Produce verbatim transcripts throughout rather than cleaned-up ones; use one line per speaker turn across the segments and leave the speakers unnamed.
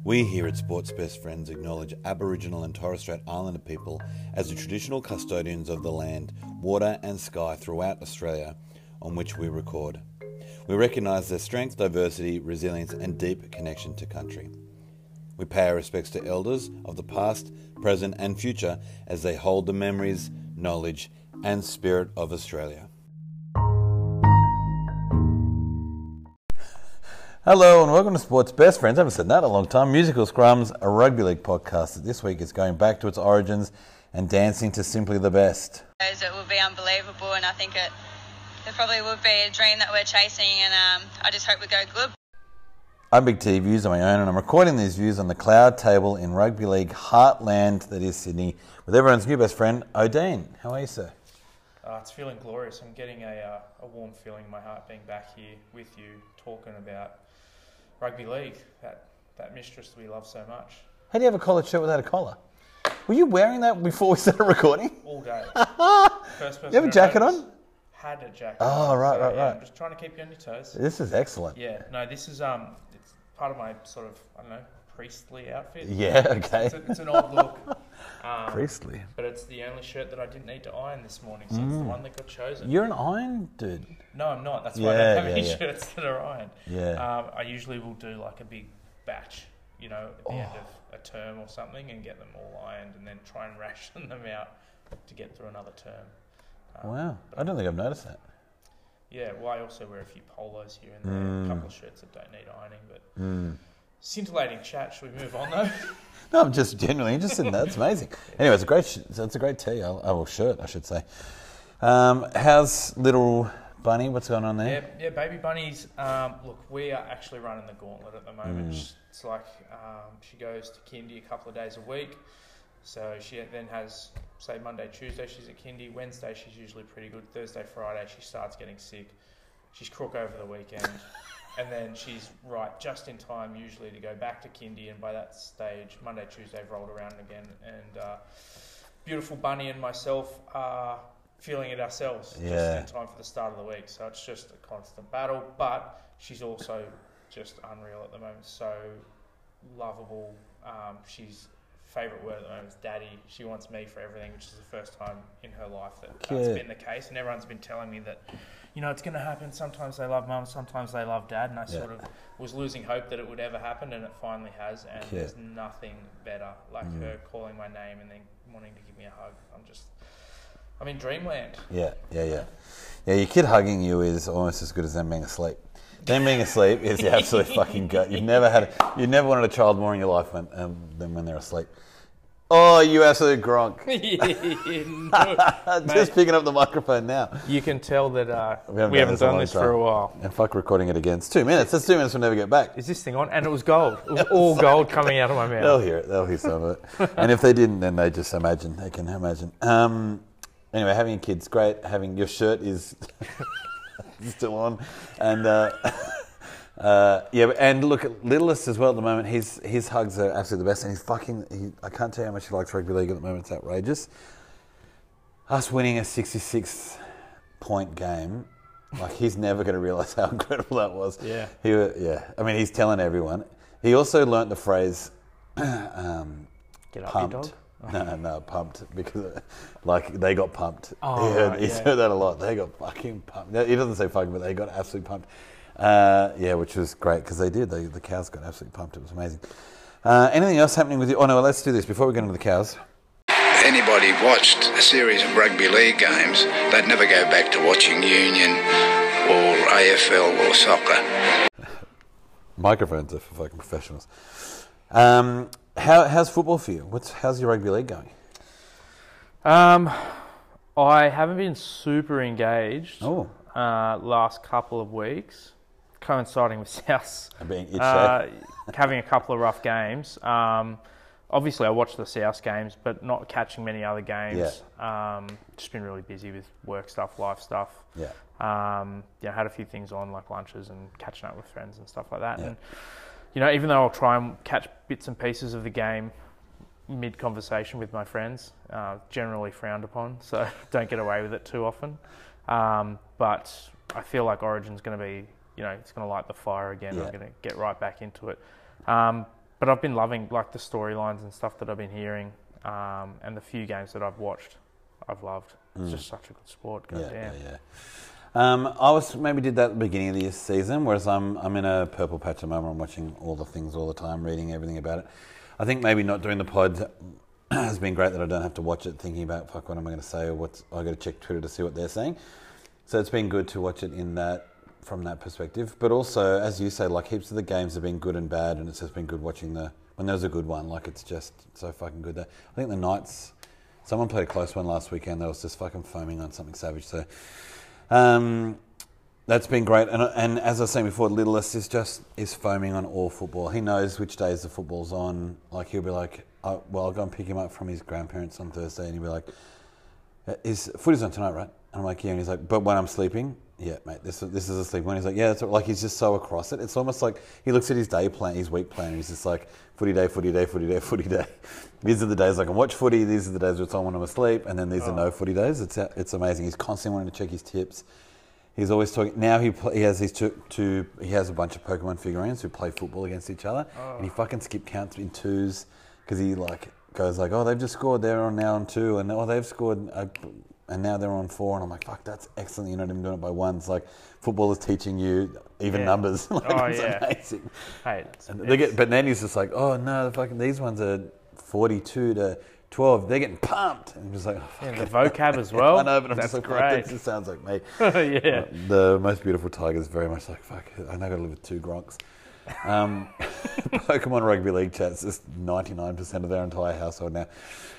We here at Sports Best Friends acknowledge Aboriginal and Torres Strait Islander people as the traditional custodians of the land, water and sky throughout Australia on which we record. We recognise their strength, diversity, resilience and deep connection to country. We pay our respects to elders of the past, present and future as they hold the memories, knowledge and spirit of Australia. Hello and welcome to Sports Best Friends. I haven't said that in a long time. Musical Scrums, a rugby league podcast that this week is going back to its origins and dancing to Simply the Best.
It would be unbelievable, and I think it, it probably would be a dream that we're chasing, and um, I just hope we go good.
I'm Big T, views on my own, and I'm recording these views on the cloud table in rugby league heartland that is Sydney with everyone's new best friend, O'Dane. How are you, sir?
Uh, it's feeling glorious. I'm getting a, uh, a warm feeling in my heart being back here with you talking about rugby league, that, that mistress we love so much.
How do you have a collared shirt without a collar? Were you wearing that before we started recording?
All day. First person
you have a jacket
notice,
on?
Had a jacket
oh,
on.
right,
so,
right,
yeah,
right.
I'm just trying to keep you on your toes.
This is excellent.
Yeah, no, this is um, it's part of my sort of, I don't know, priestly outfit.
Yeah, okay.
It's, a, it's an odd look. Um,
priestly.
But it's the only shirt that I didn't need to iron this morning, so mm. it's the one that got chosen.
You're an iron dude.
No, I'm not. That's
yeah,
why I don't have
yeah,
any
yeah.
shirts that are ironed.
Yeah.
Um, I usually will do like a big batch, you know, at the
oh.
end of a term or something and get them all ironed and then try and ration them out to get through another term. Um,
wow. I don't think I've noticed that.
Yeah, well, I also wear a few polos here and there, mm. a couple of shirts that don't need ironing, but
mm.
scintillating chat. Should we move on though?
No, I'm just genuinely interested in that. That's amazing. Anyway, it's a great, sh- it's a great tee. Oh, well, shirt, I should say. Um, how's little Bunny? What's going on there?
Yeah, yeah, baby bunnies. Um, look, we are actually running the gauntlet at the moment.
Mm.
It's like um, she goes to kindy a couple of days a week. So she then has, say, Monday, Tuesday she's at kindy. Wednesday she's usually pretty good. Thursday, Friday she starts getting sick. She's crook over the weekend. And then she's right just in time usually to go back to kindy, and by that stage, Monday, Tuesday have rolled around again, and uh, beautiful Bunny and myself are feeling it ourselves
yeah.
just in time for the start of the week. So it's just a constant battle, but she's also just unreal at the moment. So lovable. Um, she's favourite word at the moment is daddy. She wants me for everything, which is the first time in her life that
Cute.
that's been the case, and everyone's been telling me that, you know, it's going to happen. Sometimes they love mum, sometimes they love dad, and I
yeah.
sort of was losing hope that it would ever happen, and it finally has, and
Cute.
There's nothing better like
mm.
her calling my name and then wanting to give me a hug. I'm just, I'm in dreamland.
Yeah, yeah, yeah. Yeah, your kid hugging you is almost as good as them being asleep. Them being asleep is the absolute fucking gut. You've never had, a, you've never wanted a child more in your life when, um, than when they're asleep. Oh, you absolute gronk.
no,
Just
mate,
picking up the microphone now.
You can tell that uh,
we haven't
we
done
haven't
this,
done
a
this
time.
for a while.
And fuck recording it again. It's two minutes. That's two minutes we'll never get back.
Is this thing on? And it was gold. It was all gold coming out of my mouth.
They'll hear it. They'll hear some of it. And if they didn't, then they just imagine. They can imagine. Um, anyway, having kids, great. Having your shirt is still on. And... Uh, Uh, yeah, and look at Littlest as well at the moment. His his hugs are absolutely the best, and he's fucking. He, I can't tell you how much he likes rugby league at the moment. It's outrageous. Us winning a sixty-six point game, like he's never going to realise how incredible that was.
Yeah.
He yeah. I mean, he's telling everyone. He also learnt the phrase, um,
"Get up,
pumped."
your dog. Oh.
No, no, pumped because like they got pumped.
Oh,
he heard,
right,
he's
yeah.
heard that a lot. They got fucking pumped. He doesn't say fucking, but they got absolutely pumped. Uh, yeah, which was great because they did. They, the cows got absolutely pumped. It was amazing. Uh, anything else happening with you? Oh no, let's do this before we get into the cows.
Anybody watched a series of rugby league games, they'd never go back to watching Union or A F L or soccer.
Microphones are for fucking professionals. Um, how, how's football for you? What's how's your rugby league going?
Um, I haven't been super engaged.
Oh.
Uh, last couple of weeks, coinciding with South's
being itchy.
uh, having a couple of rough games. Um, obviously, I watched the South games, but not catching many other games. Yeah. Um, just been really busy with work stuff, life stuff.
Yeah.
Um, yeah, had a few things on like lunches and catching up with friends and stuff like that.
Yeah.
And you know, even though I'll try and catch bits and pieces of the game mid-conversation with my friends, uh, generally frowned upon, so don't get away with it too often. Um, but I feel like Origin's going to be, you know, it's going to light the fire again.
Yeah.
I'm going to get right back into it. Um, but I've been loving like the storylines and stuff that I've been hearing, um, and the few games that I've watched, I've loved. It's mm. just such a good sport. God
yeah,
damn.
yeah, yeah. Um, I was maybe did that at the beginning of the season, whereas I'm I'm in a purple patch at the moment. I'm watching all the things all the time, reading everything about it. I think maybe not doing the pod has been great that I don't have to watch it thinking about fuck what am I going to say or what's I got to check Twitter to see what they're saying. So it's been good to watch it in that from that perspective. But also, as you say, like heaps of the games have been good and bad, and it's just been good watching the when there's a good one. Like it's just so fucking good. That I think the Knights, someone played a close one last weekend. That was just fucking foaming on something savage. So. Um, that's been great, and and as I was saying before, Littlest is just is foaming on all football. He knows which days the football's on. Like he'll be like, oh, "Well, I'll go and pick him up from his grandparents on Thursday," and he'll be like, "Is footy's on tonight, right?" And I'm like, "Yeah," and he's like, "But when I'm sleeping, yeah, mate, this this is a sleep one." He's like, "Yeah," that's like he's just so across it. It's almost like he looks at his day plan, his week plan, and he's just like, "Footy day, footy day, footy day, footy day." These are the days I can watch footy. These are the days when I'm asleep, and then these oh. are no footy days. It's it's amazing. He's constantly wanting to check his tips. He's always talking. Now he play, he has these two, two. He has a bunch of Pokemon figurines who play football against each other, oh. and he fucking skip counts in twos because he like goes like, "Oh, they've just scored. They're on now on two, and oh, they've scored, uh, and now they're on four." And I'm like, "Fuck, that's excellent. You're not even doing it by ones. Like football is teaching you even
yeah.
numbers. like,
oh
it's
yeah,
amazing."
Hey, it's,
and they get, but then he's just like, "Oh no, the fucking these ones are forty-two to." twelve, they're getting pumped. And I'm just like, oh, fuck
yeah, the vocab as well.
I know, but I'm
That's
just like,
great.
This sounds like me.
yeah.
The most beautiful tiger is very much like, fuck, I know I got to live with two Gronks. Um, Pokemon Rugby League chat's just ninety-nine percent of their entire household now.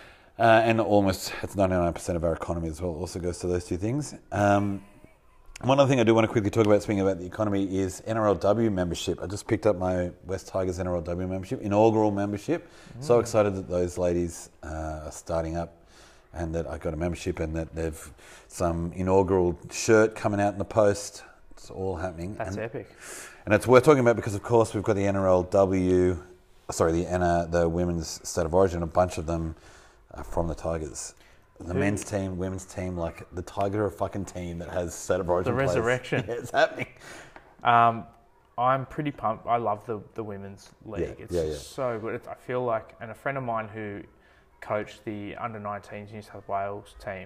Uh, and almost, it's ninety-nine percent of our economy as well. Also goes to those two things. Um, One other thing I do want to quickly talk about, speaking about the economy, is N R L W membership. I just picked up my West Tigers N R L W membership, inaugural membership. Mm. So excited that those ladies uh, are starting up and that I got a membership and that they've some inaugural shirt coming out in the post. It's all happening.
That's
and,
epic.
And it's worth talking about because, of course, we've got the N R L W, sorry, the N R, the Women's State of Origin, a bunch of them are from the Tigers. The Who? men's team, women's team, like the Tiger of fucking team that has State of Origin
The
players.
resurrection.
Yeah, it's happening.
Um, I'm pretty pumped. I love the, the women's league.
Yeah,
it's
yeah, yeah.
so good. It's, I feel like, and a friend of mine who coached the under nineteens New South Wales team,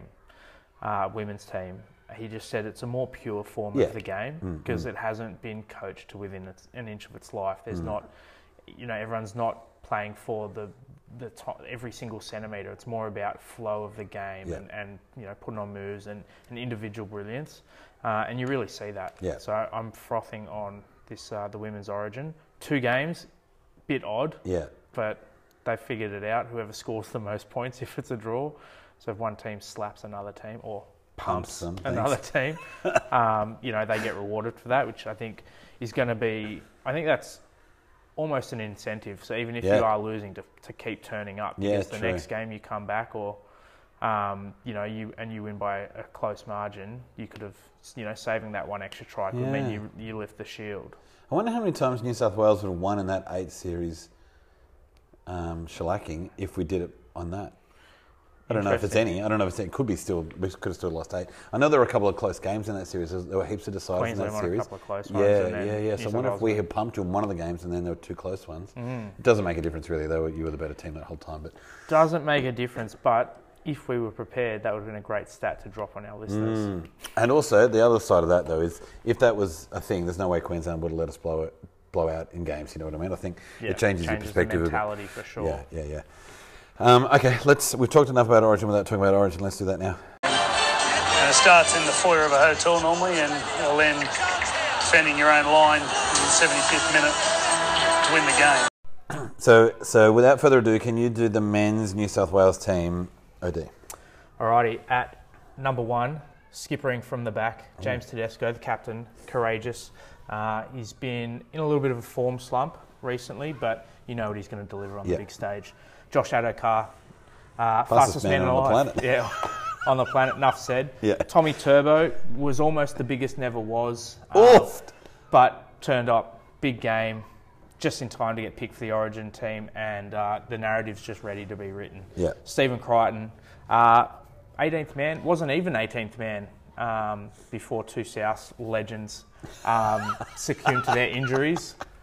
uh, women's team, he just said it's a more pure form
yeah.
of the game because mm, mm. it hasn't been coached to within its, an inch of its life. There's mm. not, you know, everyone's not playing for the the top, every single centimetre. It's more about flow of the game
yeah.
and, and you know putting on moves and, and individual brilliance, uh, and you really see that.
Yeah.
So I'm frothing on this uh, the women's Origin. Two games, bit odd.
Yeah.
But they figured it out. Whoever scores the most points, if it's a draw. So if one team slaps another team or pumps, pumps them, another team, um, you know they get rewarded for that, which I think is going to be. I think that's almost an incentive. So even if
yeah.
you are losing, to to keep turning up, because
yeah,
the
true.
next game you come back, or um, you know you and you win by a close margin, you could have you know saving that one extra try could
yeah.
mean you you lift the shield.
I wonder how many times New South Wales would have won in that eight series um, shellacking if we did it on that. I don't know if it's any. I don't know if it's, it could be still. We could have still lost eight. I know there were a couple of close games in that series. There were heaps of deciders
Queensland
in that
won
series.
a couple of close ones.
Yeah,
and then
yeah, yeah. So I wonder if we had pumped you in one of the games and then there were two close ones. Mm. It doesn't make a difference really. Though you were the better team that whole time, but
doesn't make a difference. But if we were prepared, that would have been a great stat to drop on our listeners.
Mm. And also the other side of that though is if that was a thing, there's no way Queensland would have let us blow it, blow out in games. You know what I mean? I think
yeah,
it changes, changes your perspective.
The mentality for sure.
Yeah, yeah, yeah. Um, okay, let's. We've talked enough about Origin without talking about Origin. Let's do that now.
And it starts in the foyer of a hotel normally, and you'll then defending your own line in the seventy-fifth minute to win the game.
So, so without further ado, can you do the men's New South Wales team O D?
Alrighty, at number one, skippering from the back, James Tedesco, the captain, courageous. Uh, he's been in a little bit of a form slump recently, but you know what he's going to deliver on
yep.
the big stage. Josh Adokar, uh,
fastest,
fastest man,
man on
alive.
the planet.
Yeah, on the planet, enough said.
Yeah.
Tommy Turbo was almost the biggest never was.
Uh,
but turned up, big game, just in time to get picked for the Origin team, and uh, the narrative's just ready to be written.
Yeah.
Stephen Crichton, uh, eighteenth man, wasn't even eighteenth man um, before two South legends um, succumbed to their injuries.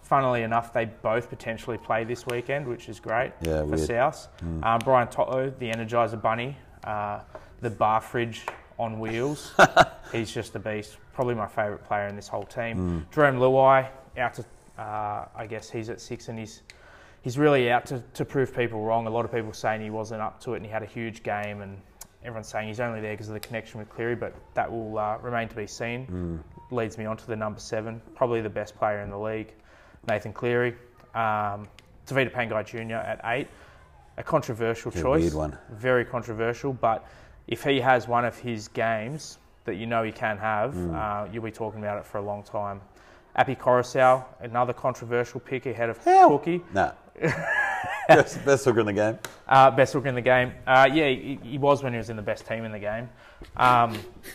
funnily enough, they both potentially play this weekend, which is great
Yeah,
for
weird.
South.
Mm.
Um, Brian Toto, the Energizer Bunny, uh, the bar fridge on wheels. He's just a beast. Probably my favourite player in this whole team.
Mm.
Jerome Luai, out to, uh, I guess he's at six and he's he's really out to, to prove people wrong. A lot of people saying he wasn't up to it and he had a huge game, and everyone's saying he's only there because of the connection with Cleary, but that will uh, remain to be seen.
Mm.
Leads me on to the number seven, probably the best player in the league, Nathan Cleary. Um, Tavita Pangai Junior at eight. A controversial
Yeah,
choice.
weird one.
Very controversial, but if he has one of his games that you know he can have,
Mm.
uh, you'll be talking about it for a long time. Api Coruscant, another controversial pick ahead of
Hell.
Cookie.
Nah. best, best hooker in the game.
Uh, best hooker in the game. Uh, yeah, he, he was when he was in the best team in the game. Um,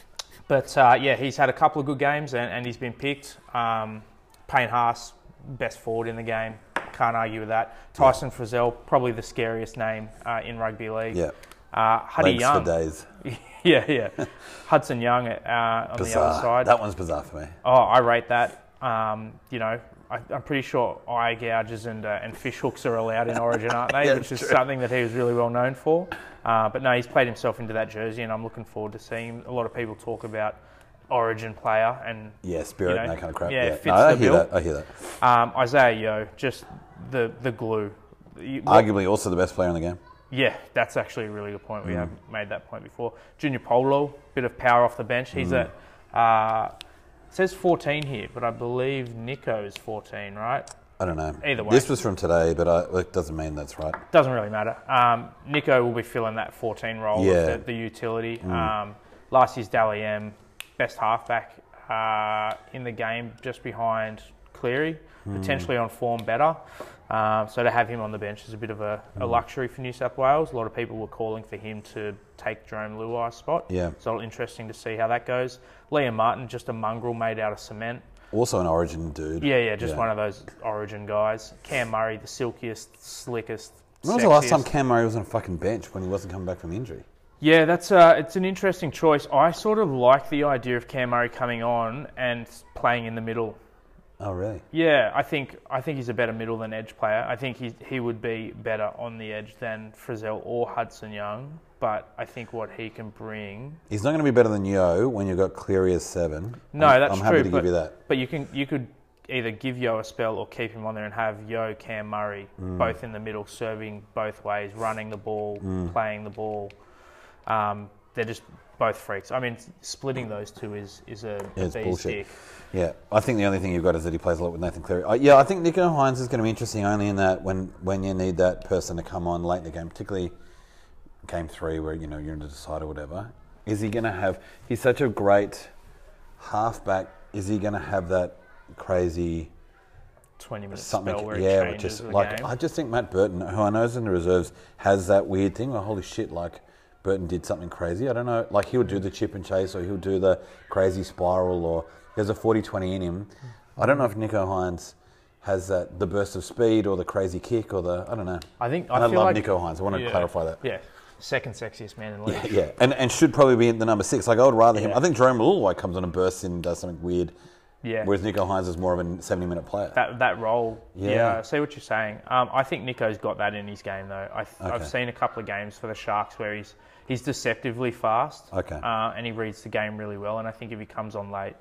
but uh, yeah, he's had a couple of good games and, and he's been picked. Um, Payne Haas, best forward in the game. Can't argue with that. Tyson yeah. Frizzell, probably the scariest name uh, in rugby league.
Yeah.
Uh, Huddy
Legs
Young.
for days.
yeah, yeah. Hudson Young uh, on
Bizarre.
the other side.
That one's bizarre for me.
Oh, I rate that. Um, you know, I, I'm pretty sure eye gouges and uh, and fish hooks are allowed in Origin, aren't they?
Yeah,
Which is
true.
something that he was really well known for. Uh, but no, he's played himself into that jersey, and I'm looking forward to seeing him. A lot of people talk about Origin player and
Yeah, spirit
you know,
and that kind of crap.
yeah,
Yeah,
it fits
no, I
the
hear
bill.
that. I hear that.
um, Isaiah Yeo, just the the glue. You-
Arguably also the best player in the game.
Yeah, that's actually a really good point. We
Mm.
have made that point before. Junior Polo, bit of power off the bench. He's
Mm.
at, uh, it says fourteen here, but I believe Nico is fourteen, right?
I don't know.
Either way.
This was from today, but I, it doesn't mean that's right.
Doesn't really matter. Um, Nico will be filling that fourteen role
Yeah.
of the, the utility.
Mm.
Um, last year's Dally M, best halfback uh, in the game, just behind Cleary,
Mm.
potentially on form better. Um, so to have him on the bench is a bit of a, a
Mm.
luxury for New South Wales. A lot of people were calling for him to take Jerome Luai's spot.
Yeah.
So interesting to see how that goes. Liam Martin, just a mongrel made out of cement.
Also an Origin dude.
Yeah, yeah, just one of those Origin guys. Cam Murray, the silkiest, slickest,
When was the last time
sexiest.
Cam Murray was on a fucking bench when he wasn't coming back from injury?
Yeah, that's uh, it's an interesting choice. I sort of like the idea of Cam Murray coming on and playing in the middle.
Oh, really?
Yeah, I think I think he's a better middle than edge player. I think he he would be better on the edge than Frizzell or Hudson Young. But I think what he can bring.
He's not going to be better than Yo when you've got Cleary as seven.
No,
I'm,
that's
I'm
true.
happy to
but,
give you that.
But you can you could either give Yo a spell or keep him on there and have Yo, Cam Murray
Mm.
both in the middle, serving both ways, running the ball,
Mm.
playing the ball. Um, they're just both freaks. I mean, splitting those two is is a,
Yeah,
a
it's
bee's
bullshit.
dick.
Yeah, I think the only thing you've got is that he plays a lot with Nathan Cleary. Uh, yeah, I think Nico Hines is going to be interesting only in that when, when you need that person to come on late in the game, particularly game three where you know you're in the decide or whatever. Is he going to have? He's such a great halfback. Is he going to have that crazy
twenty minute
something?
spell where he
Yeah,
changes
just
the
like
game.
I just think Matt Burton, who I know is in the reserves, has that weird thing. Well, holy shit, like. Burton did something crazy. I don't know. Like he'll do the chip and chase, or he'll do the crazy spiral, or there's a forty twenty in him. I don't know if Nico Hines has that the burst of speed, or the crazy kick, or the I don't know.
I think
And
I,
I,
feel
love
like,
Nico Hines. I want to
yeah,
clarify that.
Yeah, second sexiest man in the
Yeah,
league.
yeah, and and should probably be in the number six. Like I would rather him.
Yeah.
I think Jerome Luai comes on and bursts in and does something weird.
Yeah.
Whereas Nico Hines is more of a seventy minute player.
That that role, yeah.
Yeah.
I see what you're saying. Um, I think Nico's got that in his game though. I th- I've
Okay.
seen a couple of games for the Sharks where he's he's deceptively fast.
Okay.
Uh, and he reads the game really well. And I think if he comes on late,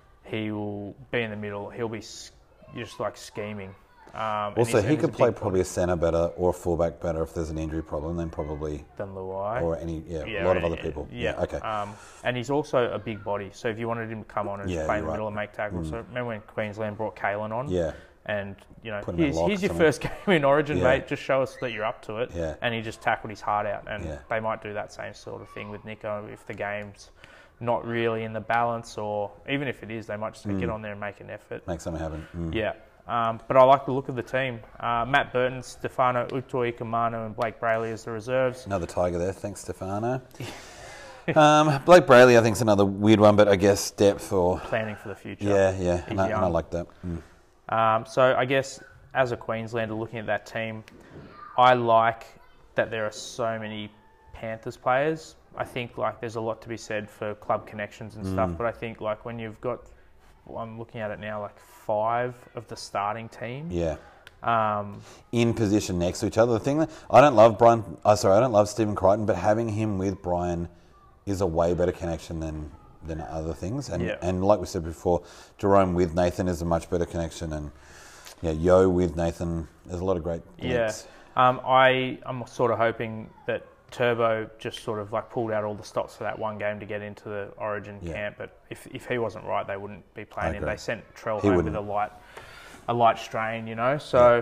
he will be in the middle. He'll be s- just like scheming. Um, and
also,
he's-
he
and he's
could
a
play
big
probably a centre better or a fullback better if there's an injury problem. Then probably
than Luai.
or any yeah,
Yeah,
a lot of
yeah,
other people.
Yeah.
okay.
Um, and he's also a big body. So if you wanted him to come on and
Yeah,
play in
you're
the middle
right.
and make tackles.
Mm.
So remember when Queensland brought Kalen on?
Yeah.
And, you know,
Put him in
here's,
lock
here's
or
your
something.
first game in Origin,
Yeah.
mate. Just show us that you're up to it.
Yeah.
And he just tackled his heart out. And
Yeah.
they might do that same sort of thing with Nico if the game's not really in the balance, or even if it is, they might just
Mm.
get on there and make an effort.
Make something happen. Mm.
Yeah. Um, but I like the look of the team. Uh, Matt Burton, Stefano Utoi-Kamano and Blake Brayley as the reserves.
Another Tiger there. Thanks, Stefano. um, Blake Brayley, I think, is another weird one, but I guess depth or...
Planning for the future.
Yeah, yeah.
He's
And I, and I
young.
like that. Mm.
Um, so I guess as a Queenslander looking at that team, I like that there are so many Panthers players. I think like there's a lot to be said for club connections and stuff,
Mm.
but I think like when you've got I'm looking at it now, like five of the starting team.
Yeah.
Um,
in position next to each other. The thing that I don't love Brian, oh, sorry, I don't love Stephen Crichton, but having him with Brian is a way better connection than than other things. And
Yeah.
and like we said before, Jerome with Nathan is a much better connection, and yeah, Yo with Nathan. There's a lot of great.
yeah.
links.
Um, I I'm sort of hoping that Turbo just sort of like pulled out all the stops for that one game to get into the Origin
Yeah.
camp. But if if he wasn't right, they wouldn't be playing
I
him.
agree.
They sent Trell
He
home
wouldn't.
with a light a light strain, you know. So.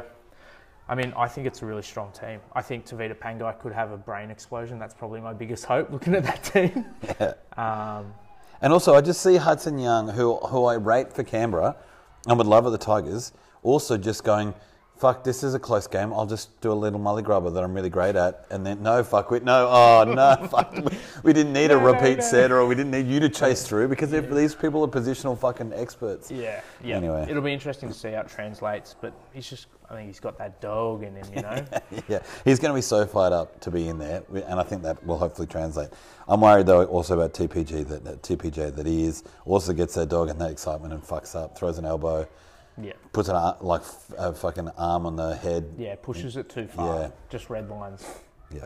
I mean, I think it's a really strong team. I think Tavita Pangai could have a brain explosion. That's probably my biggest hope looking at that team.
Yeah.
Um,
And also, I just see Hudson Young, who who I rate for Canberra and would love at the Tigers, also just going, fuck, this is a close game. I'll just do a little mully grubber that I'm really great at. And then, no, fuck, we, no, oh, no, fuck. We, we didn't need
No,
a
no,
repeat
no.
set, or we didn't need you to chase through, because if these people are positional fucking experts.
yeah, yeah.
Anyway.
It'll be interesting to see how it translates. But he's just, I think he's got that dog in him, you know.
Yeah, he's going to be so fired up to be in there, and I think that will hopefully translate. I'm worried though also about T P G that, that T P J that he is also gets that dog and that excitement and fucks up, throws an elbow,
yeah.
puts an ar- like f- a fucking arm on the head.
Yeah, pushes it too far.
Yeah.
Just red lines.
Yeah.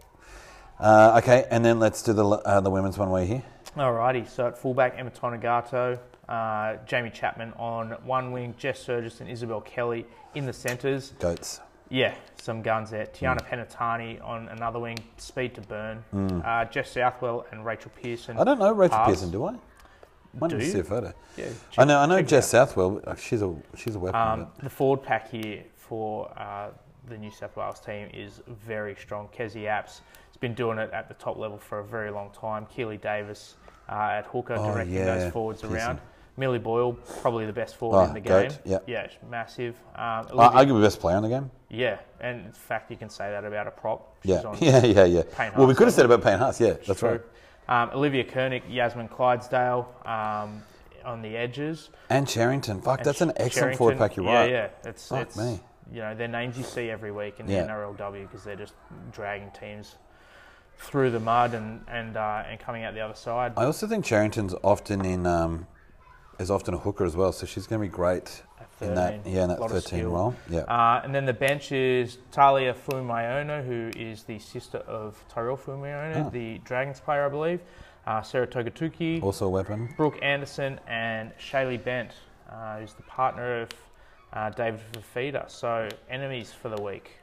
Uh, okay, and then let's do the uh, the women's one way here.
Alrighty, so at fullback, Emma Tonegato, uh, Jamie Chapman on one wing, Jess Surgis and Isabel Kelly in the centres.
Goats.
Yeah, some guns there. Tiana
Mm.
Penatani on another wing, speed to burn. Uh, Jess Southwell and Rachel Pearson.
I don't know Rachel
halves.
Pearson, do I? Might
Do
need to
you?
see a photo.
Yeah,
I know. I know
check it
Jess
out.
Southwell. uh, She's a she's a weapon.
Um, the forward pack here for uh, the New South Wales team is very strong. Kezzy Apps has been doing it at the top level for a very long time. Keely Davis uh, at hooker,
Oh,
directing
yeah,
those forwards
Pearson.
around. Millie Boyle, probably the best forward
Oh,
in the game.
goat, yep.
Yeah, she's massive. Um,
but, uh,
Olivia-
arguably best player in the game.
yeah, and in fact, you can say that about a prop. She's
Yeah,
on
yeah, yeah, yeah.
Payne
Well, we
Haas
could have said
level.
about Payne Haas. Yeah, that's
True.
right.
Um, Olivia Koenig, Yasmin Clydesdale um, on the edges.
And Charrington. Fuck,
And
that's an
Sh-
excellent forward
Sherrington,
pack. You're
yeah,
right.
Yeah, it's,
Fuck
it's
me.
you know, they're names you see every week in the
Yeah.
N R L W because they're just dragging teams through the mud and and uh, and coming out the other side.
I also think Charrington's often in um, is often a hooker as well, so she's going to be great
At
in that
thirteen.
yeah in that
Lot of
thirteen
skill.
role. Yeah.
Uh, and then the bench is Talia Fumayono, who is the sister of Tyrell Fumayono,
Oh.
the Dragons player, I believe. Uh, Sarah Togatuki,
also a weapon.
Brooke Anderson, and Shaylee Bent, uh, who's the partner of uh, David Fafita. So enemies for the week.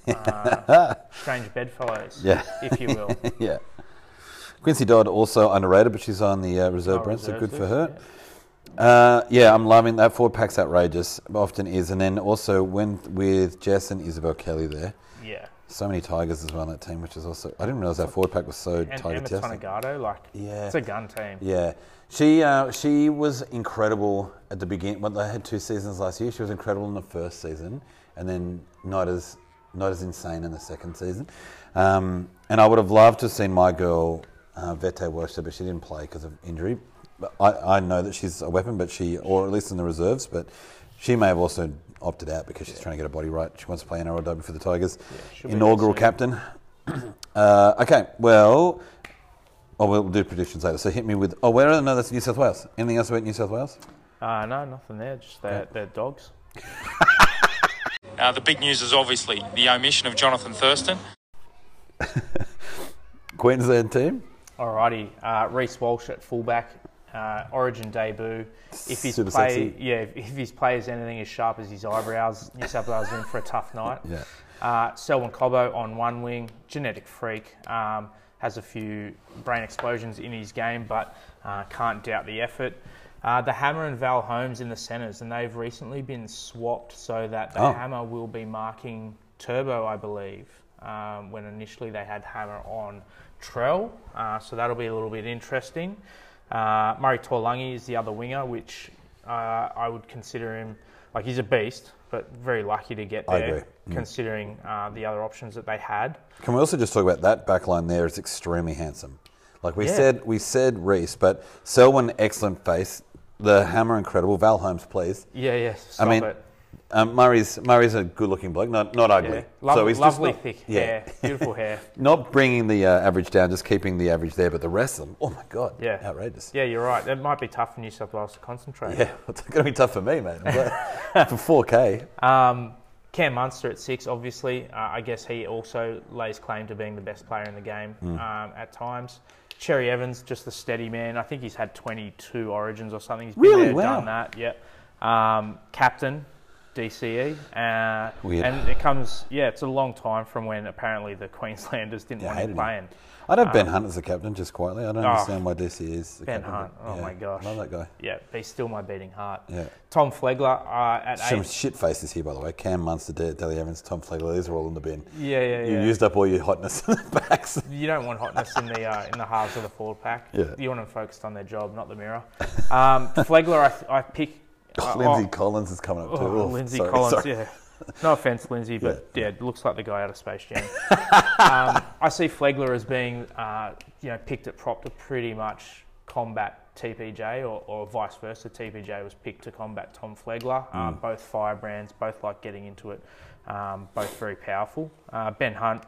Uh, strange bedfellows,
Yeah.
if you will.
Yeah. Quincy Dodd also underrated, but she's on the uh, reserve
Oh,
bench, so
reserves
good for
list,
her.
yeah.
Uh, yeah, I'm loving that forward pack's outrageous. Often is, and then also when with Jess and Isabel Kelly there.
Yeah.
So many Tigers as well in that team, which is also I didn't realise that forward pack was so
And
Tiger
Emma
tested.
Tonegato, like,
Yeah.
it's a gun team.
Yeah, she uh, she was incredible at the beginning. When they had two seasons last year, she was incredible in the first season, and then not as not as insane in the second season. Um, and I would have loved to have seen my girl uh, Vete Worcester, but she didn't play because of injury. But I, I know that she's a weapon, but she or at least in the reserves, but she may have also opted out because she's trying to get her body right. She wants to play N R L W for the Tigers.
she'll be
Inaugural
there soon.
captain. uh, okay, well. Oh, we'll do predictions later. So hit me with. Oh, where? No, that's New South Wales. Anything else about New South Wales?
Uh, no, nothing there. Just their,
Okay.
their dogs.
Uh, the big news is obviously the omission of Jonathan Thurston.
Queensland team.
Alrighty, uh, Reece Walsh at fullback, uh, Origin debut. If his
Super
play,
sexy.
yeah, if, if his play is anything as sharp as his eyebrows, New South Wales are in for a tough night.
Yeah.
Uh, Selwyn Cobbo on one wing, genetic freak, um, has a few brain explosions in his game, but uh, can't doubt the effort. Uh, the Hammer and Val Holmes in the centres, and they've recently been swapped so that the
Oh.
Hammer will be marking Turbo, I believe, um, when initially they had Hammer on Trell, uh, so that'll be a little bit interesting. Uh, Murray Torlungi is the other winger, which uh, I would consider him, like he's a beast, but very lucky to get
I
there,
agree. Mm.
considering uh, the other options that they had.
Can we also just talk about that back line there? It's extremely handsome. Like we
Yeah.
said, we said Reece, but Selwyn, excellent face. The Hammer, incredible. Val Holmes, please.
Yeah, yeah, stop
I mean,
it.
Um, Murray's Murray's a good-looking bloke, not not ugly.
Yeah. Lo-
so he's
lovely,
just not,
thick
yeah.
hair, beautiful hair.
Not bringing the uh, average down, just keeping the average there. But the rest of them, oh my god,
Yeah,
outrageous.
Yeah, you're right. It might be tough for New South Wales to concentrate.
Yeah, it's going to be tough for me, mate. For four K.
Um, Cam Munster at six, obviously. Uh, I guess he also lays claim to being the best player in the game
Mm.
um, at times. Cherry Evans, just a steady man. I think he's had twenty-two Origins or something. He's been
Really?
there,
Wow.
done that. Yeah. Um, captain, D C E. Uh,
Weird.
And it comes, yeah, it's a long time from when apparently the Queenslanders didn't
Yeah,
want him
hated him.
playing.
I'd have Ben Hunt as the captain, just quietly. I don't
Oh,
understand why D C is the
Ben
captain.
Hunt,
but
oh
yeah,
my gosh.
love that guy.
Yeah, he's still my beating heart.
Yeah.
Tom Flegler uh, at
Some
eight.
shit faces here, by the way. Cam Munster, De- Deli Evans, Tom Flegler. These are all in the bin.
Yeah, yeah,
You
yeah.
used up all your hotness in the backs.
You don't want hotness in the uh, in the halves of the forward pack.
Yeah.
You want them focused on their job, not the mirror. Um, Flegler, I, th- I pick.
Oh,
uh,
Lindsay
oh,
Collins is coming up too.
oh,
Oh,
Lindsay
sorry,
Collins,
sorry.
yeah. No offense, Lindsay, but yeah, it looks like the guy out of Space Jam. um, I see Flegler as being, uh, you know, picked at prop to pretty much combat T P J, or, or vice versa. T P J was picked to combat Tom Flegler. Um,
Mm.
both firebrands, both like getting into it, um, both very powerful. Uh, Ben Hunt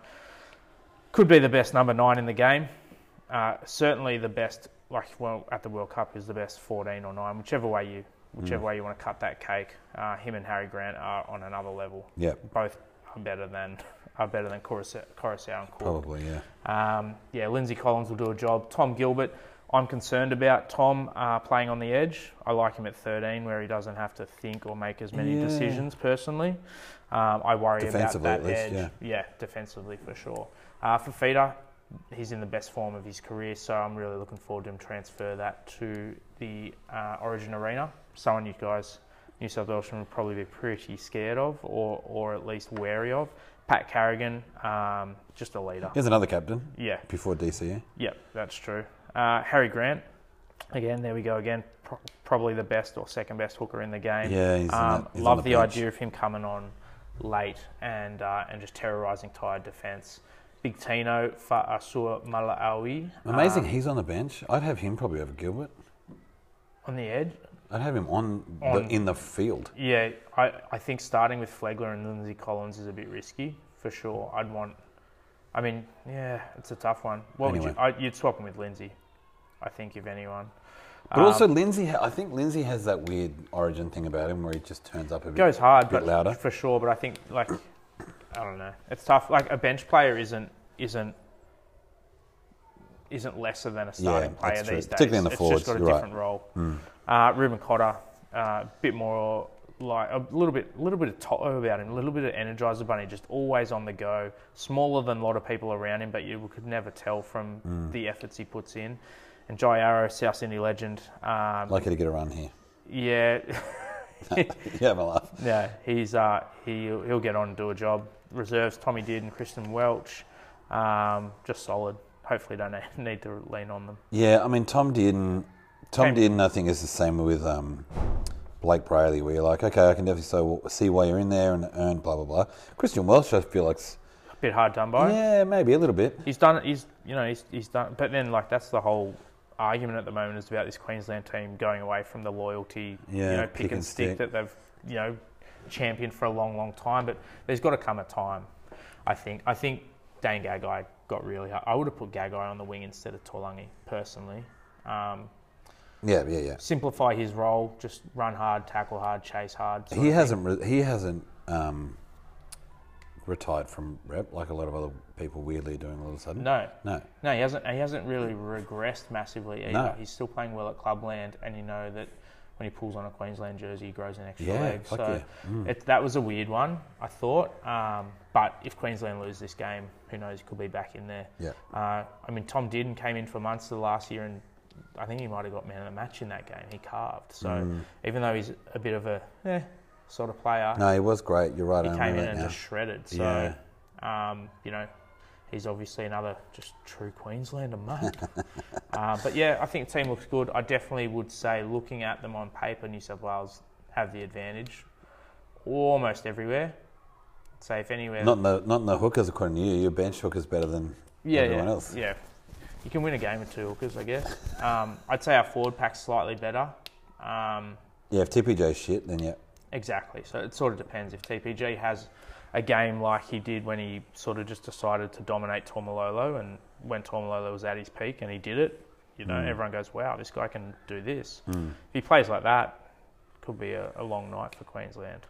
could be the best number nine in the game. Uh, certainly the best, like well at the World Cup, is the best fourteen or nine, whichever way you whichever
Mm.
way you want to cut that cake. Uh, him and Harry Grant are on another level.
Yeah.
Both are better than are better than Coruscant, Coruscant and Court.
Probably, yeah.
Um, yeah, Lindsay Collins will do a job. Tom Gilbert, I'm concerned about Tom uh, playing on the edge. I like him at thirteen, where he doesn't have to think or make as many
Yeah.
decisions personally. Um, I worry about
Defensively,
that
at least,
edge.
yeah.
Yeah, defensively for sure. Uh, for Feeder, he's in the best form of his career, so I'm really looking forward to him transfer that to the uh, Origin Arena. Someone you guys, New South Wales, would probably be pretty scared of, or or at least wary of. Pat Carrigan, um, just a leader.
Here's another captain.
Yeah.
Before D C E.
Yep, that's true. Uh, Harry Grant, again, there we go again. Pro- probably the best or second best hooker in the game.
Yeah, he's in
um,
that- he's
love
on the
the,
bench.
idea of him coming on late and uh, and just terrorising tired defence. Big Tino, Fa'asua Mala'awi.
Amazing,
um,
he's on the bench. I'd have him probably over Gilbert.
on the edge.
I'd have him on,
On-
the, in the field.
Yeah, I, I think starting with Flegler and Lindsay Collins is a bit risky, for sure. I'd want... I mean, yeah, it's a tough one. What
Anyway.
would you... I, you'd swap him with Lindsay, I think, if anyone.
But
Um,
also, Lindsay, ha- I think Lindsay has that weird origin thing about him where he just turns up a bit,
goes hard,
bit
but
louder.
for sure. But I think, like, I don't know. It's tough. Like, a bench player isn't isn't isn't lesser than a starting
Yeah,
player
that's true.
these days.
Particularly in the
it's
forwards,
just got a
you're right.
different role.
Mm.
Uh, Ruben Cotter, a uh, bit more like a little bit, a little bit of Toto about him, a little bit of Energizer Bunny, just always on the go. Smaller than a lot of people around him, but you could never tell from
Mm.
the efforts he puts in. And Jai Arrow, South Sydney legend. Um,
Lucky to get a run here.
yeah.
Yeah, my laugh.
Yeah, he's uh, he he'll get on and do a job. Reserves Tommy Did and Kristen Welch, um, just solid. Hopefully, don't need to lean on them.
Yeah, I mean, Tom Dearden, Tom
Came-
Dearden, I think, is the same with um, Blake Brayley, where you're like, okay, I can definitely so, see why you're in there and earn blah, blah, blah. Christian Welch, I feel like,
A bit hard done by.
yeah, maybe a little bit.
He's done. He's you know he's he's done. But then like that's the whole argument at the moment is about this Queensland team going away from the loyalty,
Yeah,
you know, pick, and stick, that they've you know championed for a long, long time. But there's got to come a time. I think. I think Dane Gagai got really hard. I would have put Gagai on the wing instead of Tolangi personally. Um,
Yeah, yeah, yeah.
simplify his role. Just run hard, tackle hard, chase hard. sort
He
of
hasn't, re- he hasn't um, retired from rep like a lot of other people weirdly are doing all of a sudden.
thing. No,
No.
no, he hasn't. He hasn't really regressed massively either.
No.
He's still playing well at Clubland, and you know that when he pulls on a Queensland jersey, he grows an extra
Yeah,
leg.
fuck
So
yeah. Mm.
it, that was a weird one, I thought. Um, but if Queensland lose this game, who knows? He could be back in there.
Yeah.
Uh, I mean, Tom Dearden came in for Munster last year, and I think he might have got man of the match in that game. He carved. So
Mm.
even though he's a bit of a eh, sort of player,
No, he was great. You're right.
he
I
came in
remember
and
that now.
just shredded. So,
Yeah.
um, you know, he's obviously another just true Queenslander, mate. uh, but yeah, I think the team looks good. I definitely would say, looking at them on paper, New South Wales have the advantage almost everywhere. Say if anywhere,
Not in the not in the hookers, according to you. Your bench hooker's better than
yeah,
everyone
yeah,
else.
yeah. You can win a game with two hookers, I guess. Um, I'd say our forward pack's slightly better. Um,
Yeah, if T P J's shit, then yeah.
Exactly. So it sort of depends. If T P G has a game like he did when he sort of just decided to dominate Taumalolo, and when Taumalolo was at his peak and he did it, you know, mm. everyone goes, wow, this guy can do this. Mm. If he plays like that, could be a, a long night for Queensland.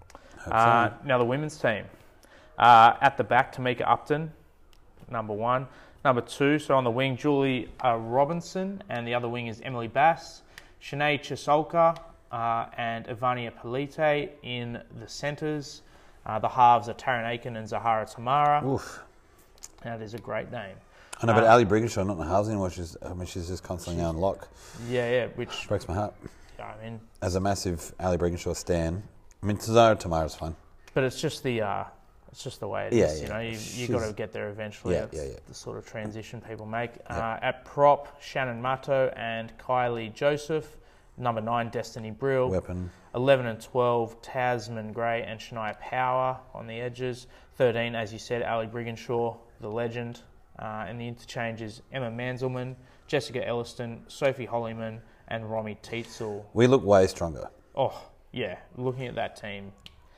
Uh, so. Now the women's team. Uh, at the back, Tamika Upton, number one. Number two, so on the wing, Julie uh, Robinson, and the other wing is Emily Bass, Shanae Chisolka, uh, and Ivania Polite in the centres. Uh, the halves are Taryn Aiken and Zahara Tamara.
Oof.
That is a great name.
I know, but um, Ali Brigginshaw not in the halves anymore. She's, I mean, she's just constantly on lock.
Yeah, yeah, which
breaks my heart.
I mean,
as a massive Ali Brigginshaw stan, I mean, Zahara Tamara's fun.
But it's just the uh, it's just the way it
yeah,
is.
Yeah.
You know, you you got to get there eventually.
Yeah,
it's
yeah, yeah.
the sort of transition people make.
Yeah.
Uh, at prop, Shannon Mato and Kylie Joseph. Number nine, Destiny Brill.
Weapon.
eleven and twelve, Tasman Gray and Shania Power on the edges. thirteen, as you said, Ali Brigginshaw, the legend. Uh, and the interchanges, Emma Manzelman, Jessica Elliston, Sophie Hollyman, and Romy Teetzel.
We look way stronger.
Oh, yeah. Looking at that team.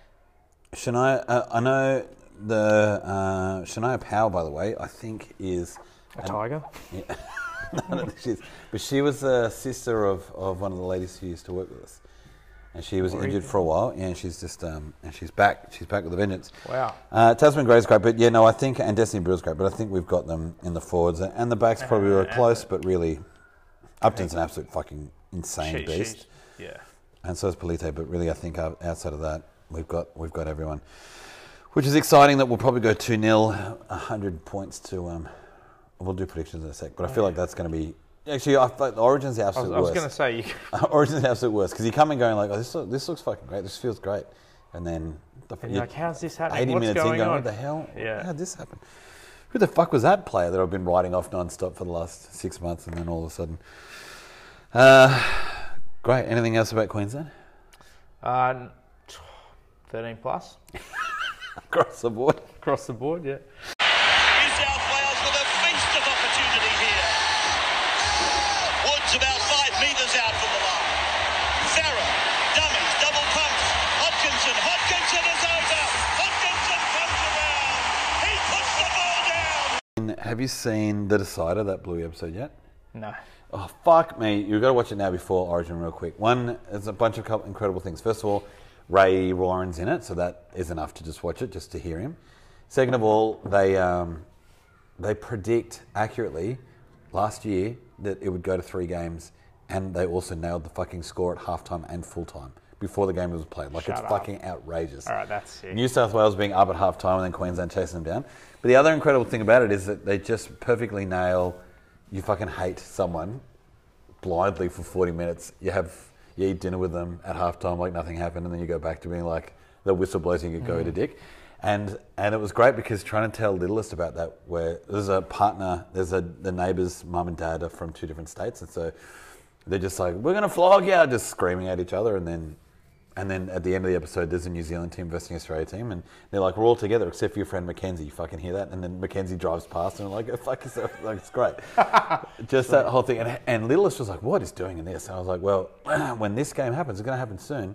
Shania, uh, I know the uh, Shania Powell, by the way, I think is...
A an, tiger?
Yeah. No, no, she's, but she was the sister of, of one of the ladies who used to work with us. And she was injured for a while, yeah, and she's just um, and she's back. She's back with a vengeance.
Wow.
Uh, Tasman Gray's great, but yeah, no, I think and Destiny Brill's great, but I think we've got them in the forwards, and the backs probably were close, but really, Upton's an absolute fucking insane
she,
beast.
Yeah.
And so is Polite, but really, I think outside of that, we've got we've got everyone, which is exciting. That we'll probably go two nil, a hundred points to. Um, we'll do predictions in a sec, but I feel like that's going to be. Actually, I feel like the Origin's the absolute
I was,
worst.
I was going to say... You...
Origin's the absolute worst, because you come in going like, oh, this, look, this looks fucking great, this feels great. And then... The,
and you're like, how's this happening?
eighty
What's
minutes
going
in going,
on?
what the hell?
Yeah.
How did this happen? Who the fuck was that player that I've been writing off non-stop for the last six months, and then all of a sudden... Uh, great. Anything else about Queensland?
Uh, thirteen plus.
Across the board?
Across the board, yeah.
New South Wales with a feast of opportunity here. Woods about five metres out from the line. Farah, dummies, double pumps. Hodkinson, Hodkinson is over. Hodkinson comes around. He puts the ball down.
Have you seen The Decider, that Bluey episode yet?
No.
Oh, fuck me. You've got to watch it now before Origin real quick. One, there's a bunch of incredible things. First of all, Ray Warren's in it, so that is enough to just watch it, just to hear him. Second of all, they um, they predict accurately last year that it would go to three games, and they also nailed the fucking score at halftime and full time before the game was played. Like,
Shut
it's
up.
fucking outrageous.
All right, that's sick.
New South Wales being up at halftime and then Queensland chasing them down. But the other incredible thing about it is that they just perfectly nail, you fucking hate someone blindly for forty minutes. You have you eat dinner with them at halftime like nothing happened, and then you go back to being like the whistle blows and you go to dick. And and it was great because trying to tell Littlest about that, where there's a partner, there's a the neighbours' mum and dad are from two different states, and so they're just like, we're gonna flog you, just screaming at each other, and then and then at the end of the episode, there's a New Zealand team versus the Australia team, and they're like, we're all together except for your friend Mackenzie. You fucking hear that? And then Mackenzie drives past, and I'm like, oh, fuck yourself. Like, it's great. Just that whole thing. And, and Littlest was like, what is doing in this? And I was like, well, when this game happens, it's going to happen soon.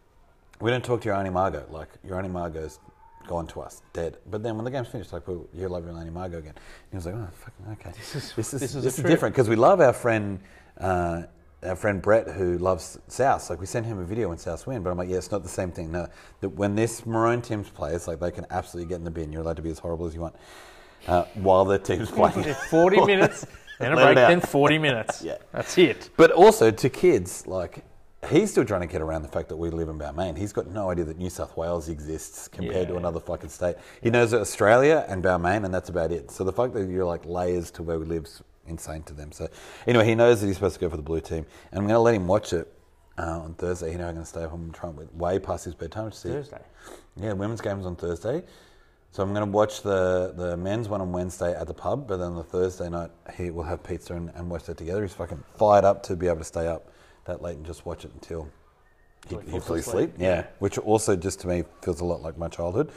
We don't talk to your Auntie Margot. Like, your Auntie Margot's gone to us, dead. But then when the game's finished, like, well, you love your Auntie Margot again. And he was like, oh, fucking okay. This is this is,
this is,
this is different because we love our friend. Uh, Our friend Brett, who loves South, like we sent him a video when South win, but I'm like, yeah, it's not the same thing. No, that when this Maroon teams play, it's like they can absolutely get in the bin. You're allowed to be as horrible as you want uh, while the team's playing.
forty minutes, then a break, then forty minutes.
Yeah,
that's it.
But also to kids, like he's still trying to get around the fact that we live in Balmain. He's got no idea that New South Wales exists compared
yeah.
to another fucking state. He knows that Australia and Balmain, and that's about it. So the fact that you're like layers to where we live. Insane to them. So anyway, he knows that he's supposed to go for the blue team, and I'm going to let him watch it uh, on Thursday. You know, I'm going to stay home and try and way past his bedtime to see
Thursday.
It. Yeah, women's game's on Thursday, so I'm going to watch the the men's one on Wednesday at the pub, but then the Thursday night he will have pizza and, and watch that together. He's fucking fired up to be able to stay up that late and just watch it until he, he falls asleep. Yeah. yeah, which also just to me feels a lot like my childhood,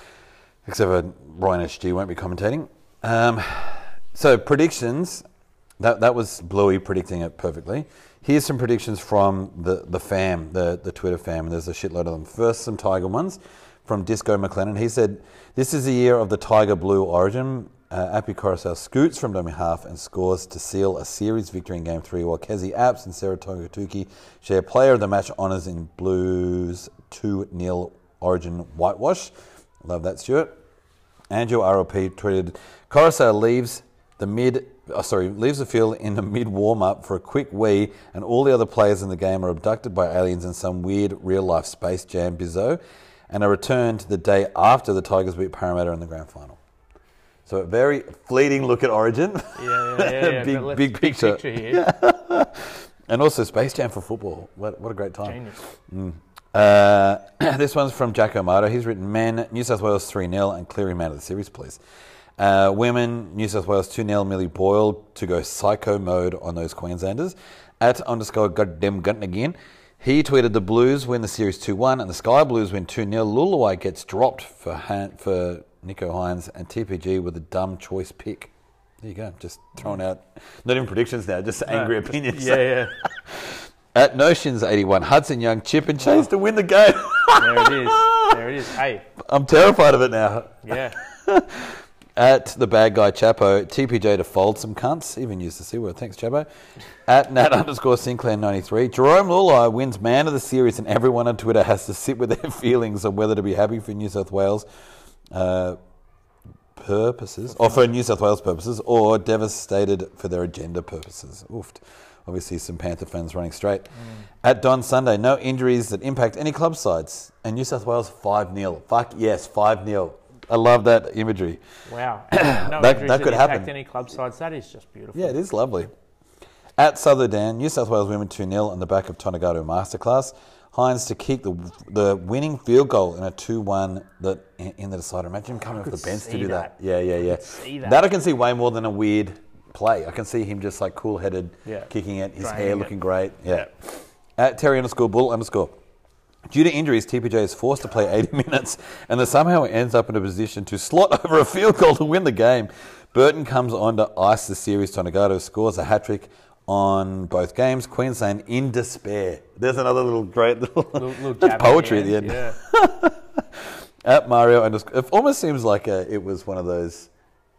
except for Ryan H G won't be commentating. Um, So predictions, that that was Bluey predicting it perfectly. Here's some predictions from the, the fam, the, the Twitter fam, and there's a shitload of them. First, some Tiger ones from Disco McLennan. He said, this is the year of the Tiger Blue origin. Uh, Api Coruscant scoots from dummy half and scores to seal a series victory in Game three, while Kezi Apps and Sarah Togatuki share player of the match honours in Blues two nil origin whitewash. Love that, Stuart. Andrew R L P tweeted, Coruscant leaves the mid... Oh, sorry, leaves the field in the mid warm-up for a quick wee, and all the other players in the game are abducted by aliens in some weird real-life Space Jam bizzo, and are returned the day after the Tigers beat Parramatta in the grand final. So a very fleeting look at Origin.
Yeah, yeah, yeah. yeah
big,
big,
big picture.
picture here.
Yeah. And also Space Jam for football. What, what a great time.
Genius.
Mm. Uh, this one's from Jack O'Mato. He's written, men, New South Wales three nil, and Cleary man of the series, please. Uh, women, New South Wales two nil, Millie Boyle to go psycho mode on those Queenslanders. At underscore goddamn gun again. He tweeted, the Blues win the series two one and the Sky Blues win two nil. Luluai gets dropped for Han- for Nico Hines, and T P G with a dumb choice pick. There you go. Just throwing out, not even predictions now, just angry
no, just,
opinions.
Yeah, yeah.
At Notions eighty-one, Hudson Young, Chip and Chase to win the game.
There it is. There it is. Hey.
I'm terrified of it now.
Yeah.
At the bad guy Chapo, T P J to fold some cunts. Even used the C word. Thanks, Chapo. At Nat underscore Sinclair ninety-three, Jerome Lulai wins man of the series, and everyone on Twitter has to sit with their feelings on whether to be happy for New South Wales uh, purposes, or for New South Wales purposes, or devastated for their agenda purposes. Oofed. Obviously, some Panther fans running straight. Mm. At Don Sunday, no injuries that impact any club sides, and New South Wales five nil. Fuck yes, five nil. I love that imagery.
Wow. No that
that,
that
could
impact
happen.
Any club sides. That is just beautiful.
Yeah, it is lovely. At Sutherland, New South Wales women two nil on the back of Tonegata Masterclass. Hines to kick the the winning field goal in a two one that in the decider. Imagine him coming off the bench to do that. that. Yeah, yeah, yeah.
See that.
that I can see way more than a weird play. I can see him just like cool-headed,
yeah.
kicking it, his
Draining
hair
it.
looking great. Yeah.
yeah.
At Terry underscore Bull underscore. Due to injuries, T P J is forced to play eighty minutes, and then somehow ends up in a position to slot over a field goal to win the game. Burton comes on to ice the series. Tonegata scores a hat-trick on both games. Queensland in despair. There's another little great little,
little, little
that's poetry at the end.
Yeah.
At Mario underscore, it almost seems like a, it was one of those,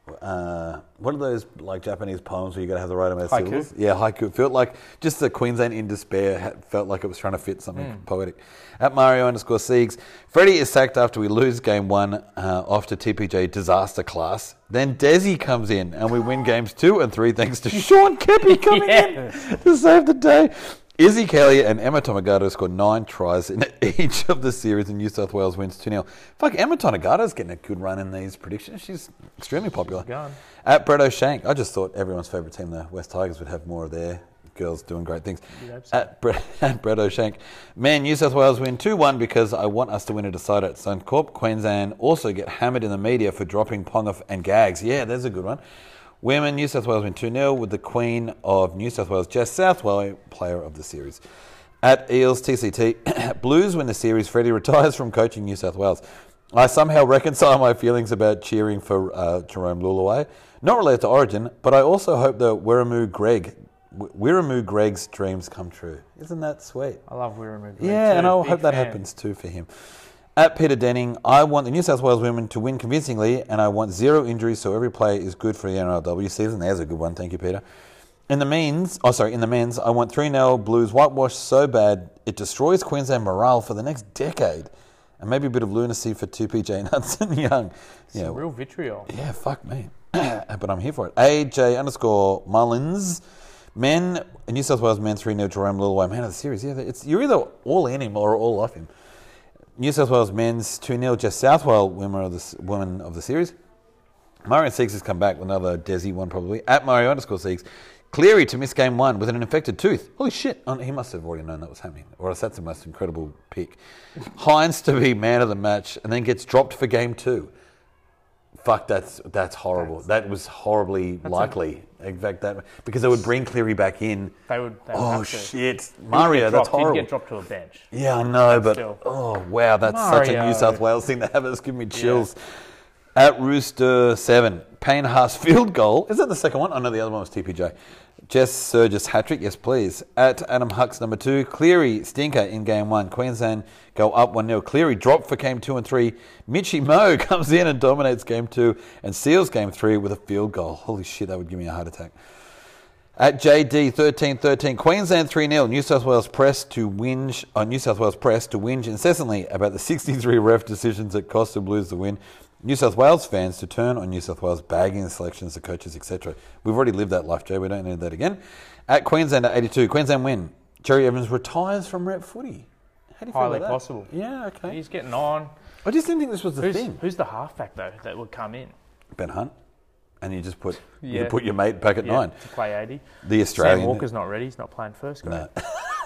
uh, one of those like Japanese poems where you got to have the right amount of
Haiku?
syllables. Yeah, haiku. It felt like just the Queensland in despair had, felt like it was trying to fit something
Mm.
poetic. At Mario underscore Siegs, Freddie is sacked after we lose game one uh, off to T P J disaster class. Then Desi comes in and we win games two and three thanks to Sean Kepi coming
Yeah.
in to save the day. Izzy Kelly and Emma Tonegata scored nine tries in each of the series, and New South Wales wins two nil. Fuck, Emma Tonegata's getting a good run in these predictions. She's extremely popular.
Gone.
At Brett O'Shank, I just thought everyone's favourite team, the West Tigers, would have more of their girls doing great things. At Brett, at Brett O'Shank, man, New South Wales win two one because I want us to win a decider at Suncorp. Queensland also get hammered in the media for dropping Ponga and Gags. Yeah, there's a good one. Women, New South Wales win two nil with the Queen of New South Wales, Jess Southwell, player of the series. At Eels T C T, Blues win the series. Freddie retires from coaching New South Wales. I somehow reconcile my feelings about cheering for uh, Jerome Luluai. Not related to Origin, but I also hope that Wiramu Greg, Wiramu Greg's dreams come true. Isn't that sweet?
I love Wiramu Greg.
Yeah,
too.
and I
Big
hope that
fan.
happens too for him. At Peter Denning, I want the New South Wales women to win convincingly, and I want zero injuries so every player is good for the N R L W season. There's a good one, thank you, Peter. In the men's, oh sorry, in the men's, I want three nil Blues whitewash so bad it destroys Queensland morale for the next decade, and maybe a bit of lunacy for two P J and Hudson Young.
Some
Yeah,
real vitriol.
yeah, fuck me. But I'm here for it. A J underscore Mullins. Men, New South Wales men three nil Jerome Luluai, man of the series. Yeah, it's you're either all in him or all off him. New South Wales men's two nil Jess Southwell, women of the, women of the series. Mario Siegs has come back with another Desi one probably. At Mario underscore Siegs. Cleary to miss game one with an infected tooth. Holy shit. Oh, he must have already known that was happening. Or else that's the most incredible pick. Hines to be man of the match and then gets dropped for game two. Fuck, that's that's horrible. That's, that was horribly likely. A, in fact, that because they would bring Cleary back in.
They would. They would
oh
have to.
shit, Mario, that's
dropped,
horrible.
He'd get dropped to a bench.
Yeah, I know, but
still.
oh wow, that's such a
Mario.
New South Wales thing to have. It's giving me chills. Yeah. At Rooster seven, Payne Haas field goal. Is that the second one? Oh no, the other one was T P J. Jess Surges hat-trick, yes please. At Adam Hucks number two, Cleary stinker in game one. Queensland go up one nil. Cleary dropped for game two and three. Mitchie Moe comes in and dominates game two and seals game three with a field goal. Holy shit, that would give me a heart attack. At J D thirteen thirteen, Queensland three nil. New South Wales press to whinge, uh, New South Wales press to whinge incessantly about the sixty-three ref decisions that cost the Blues the win. New South Wales fans to turn on New South Wales, bagging the selections, the coaches, et cetera. We've already lived that life, Jay. We don't need that again. At Queensland at eighty-two, Queensland win. Jerry Evans retires from rep footy. How do you feel
Highly
about that?
possible.
Yeah, okay.
He's getting on.
I just didn't think this was the
Who's,
thing.
who's the halfback, though, that would come in?
Ben Hunt. And you just put
Yeah.
you put your mate back at
Yeah,
nine.
to play eighty.
The Australian.
Sam Walker's not ready. He's not playing first grade.
No.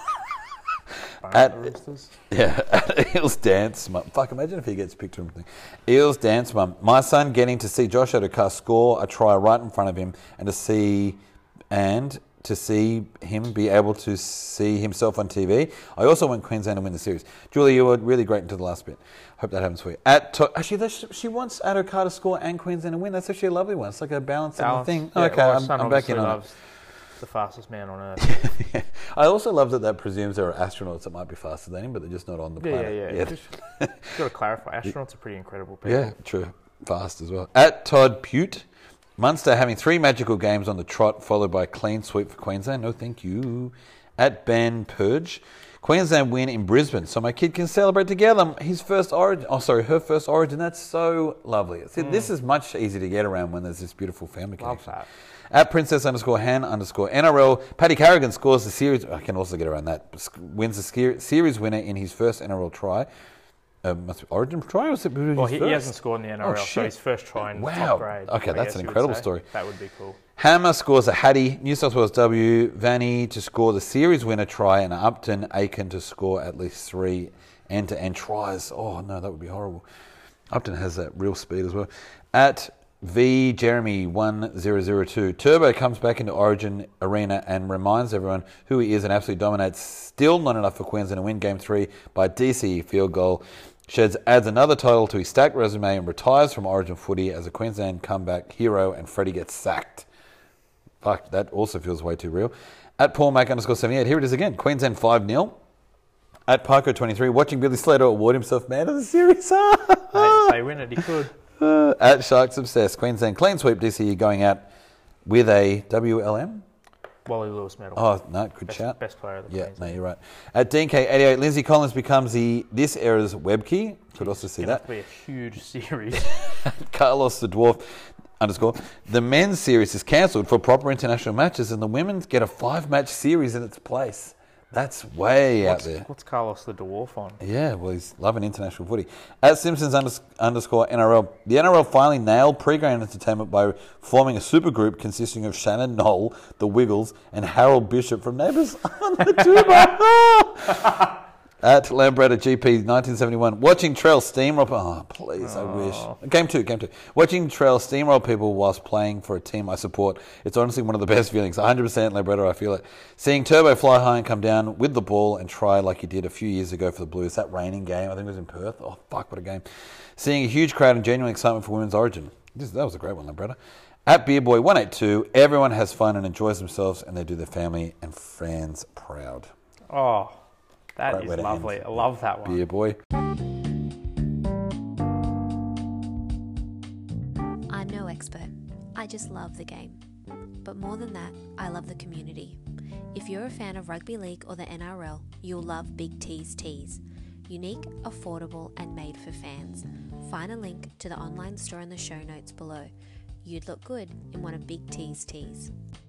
At,
At-
the Roosters.
Yeah, at Eels Dance Mum. Fuck, imagine if he gets picked to him. Eels Dance Mum. My son getting to see Josh Adokar score a try right in front of him and to see and to see him be able to see himself on T V. I also want Queensland to win the series. Julie, you were really great into the last bit. Hope that happens for you. At to- Actually, that's, she wants Adokar to score and Queensland to win. That's actually a lovely one. It's like a balancing
Balance.
thing.
Yeah,
okay,
well, our
I'm,
son
I'm back in
obviously
on it.
loves the fastest man on earth.
Yeah. I also love that that presumes there are astronauts that might be faster than him, but they're just not on the
Yeah,
planet.
yeah, yeah. Just got to clarify. Astronauts are pretty incredible people.
Yeah, true. Fast as well. At Todd Pute, Munster having three magical games on the trot, followed by a clean sweep for Queensland. No, thank you. At Ben Purge, Queensland win in Brisbane, so my kid can celebrate together his first origin. Oh, sorry, her first origin. That's so lovely. See,
Mm.
This is much easier to get around when there's this beautiful family
Love
connection.
that.
At Princess underscore Han underscore N R L, Paddy Carrigan scores the series. I can also get around that. Wins the ske- series winner in his first N R L try. Uh, must be Origin try or is it his
Well, he,
first?
he hasn't scored in the N R L,
Oh,
so
shit.
his first try in
Wow.
top grade.
Okay,
I
that's
guess
an
you would
incredible
say.
story.
That would be cool.
Hammer scores a Hattie, New South Wales W, Vanny to score the series winner try, and Upton Aiken to score at least three end-to-end tries. Oh, no, that would be horrible. Upton has that real speed as well. At V Jeremy one zero zero two, Turbo comes back into Origin Arena and reminds everyone who he is and absolutely dominates. Still not enough for Queensland to win Game three by D C field goal. Sheds adds another title to his stacked resume and retires from Origin footy as a Queensland comeback hero, and Freddie gets sacked. Fuck, that also feels way too real. At Paul Mac underscore seventy-eight, here it is again. Queensland five nil. At Parko twenty-three, watching Billy Slater award himself man of the series.
Hey, they win it, he could.
Uh, at Sharks Obsessed, Queensland clean sweep D C going out with a W L M.
Wally Lewis medal.
Oh, no, good
best,
shout.
Best player of the
Yeah,
Queensland.
no, you're right. At D K eighty-eight, Lindsay Collins becomes the this era's web key. Could also see
It's going
that.
to be a huge series.
Carlos the Dwarf underscore. The men's series is cancelled for proper international matches, and the women's get a five-match series in its place. That's way
what's,
out there.
What's Carlos the Dwarf on?
Yeah, well, he's loving international footy. At Simpsons unders- underscore N R L, the N R L finally nailed pre-game entertainment by forming a supergroup consisting of Shannon Knoll, the Wiggles, and Harold Bishop from Neighbours on the tuba. At Lambretta G P nineteen seventy-one, watching Trell steamroll. Oh, please, I wish. Game two, game two. Watching Trell steamroll people whilst playing for a team I support. It's honestly one of the best feelings. one hundred percent Lambretta, I feel it. Seeing Turbo fly high and come down with the ball and try like he did a few years ago for the Blues. That raining game, I think it was in Perth. Oh, fuck, what a game. Seeing a huge crowd and genuine excitement for Women's Origin. This, that was a great one, Lambretta. At Beerboy one eighty-two, everyone has fun and enjoys themselves, and they do their family and friends proud.
Oh, that
Great way
is
to
lovely.
end.
I love that one.
Beer boy.
I'm no expert. I just love the game. But more than that, I love the community. If you're a fan of rugby league or the N R L, you'll love Big T's Tees. Unique, affordable, and made for fans. Find a link to the online store in the show notes below. You'd look good in one of Big T's tees.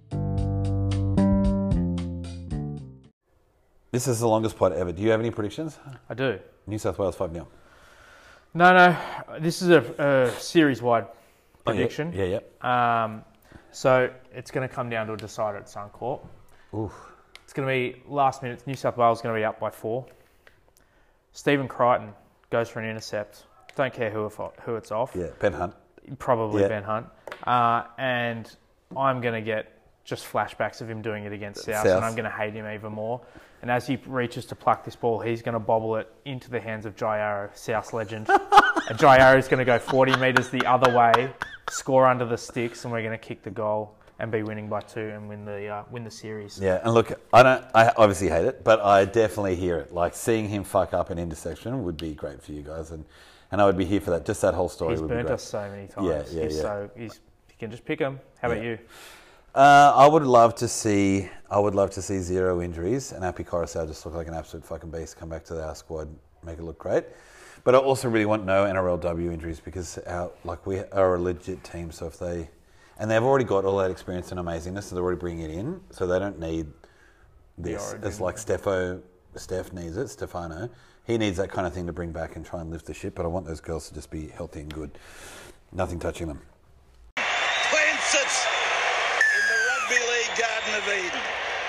This is the longest pod ever. Do you have any predictions?
I do.
New South Wales five nil.
No, no. This is a, a series-wide prediction.
Yeah, yeah.
Um, so it's going to come down to a decider at Suncorp.
Oof.
It's going to be last minute. New South Wales is going to be up by four. Stephen Crichton goes for an intercept. Don't care who, who it's off.
Yeah, Ben Hunt.
Probably
Yeah.
Ben Hunt. Uh, and I'm going to get just flashbacks of him doing it against South,
South.
and I'm going to hate him even more. And as he reaches to pluck this ball, he's going to bobble it into the hands of Jai Arrow, South's legend. And Jai Arrow is going to go forty metres the other way, score under the sticks, and we're going to kick the goal. and be winning by two and win the uh, win the series.
Yeah, and look, I don't. I obviously hate it, but I definitely hear it. Like seeing him fuck up an intersection would be great for you guys, and, and I would be here for that. Just that whole story
He's
would be
burnt
great.
us so many times.
Yeah, yeah,
he's
yeah.
So he's, you can just pick him. How about
Yeah.
you?
Uh, I would love to see. I would love to see zero injuries and Api Coruscant just look like an absolute fucking beast. Come back to our squad, make it look great. But I also really want no N R L W injuries because our like we are a legit team. So if they and they've already got all that experience and amazingness, so they're already bringing it in. So they don't need this.
origin.
It's like Stefo, Steph needs it. Stefano, he needs that kind of thing to bring back and try and lift the ship. But I want those girls to just be healthy and good. Nothing touching them.
Plants it in the Rugby League Garden of Eden.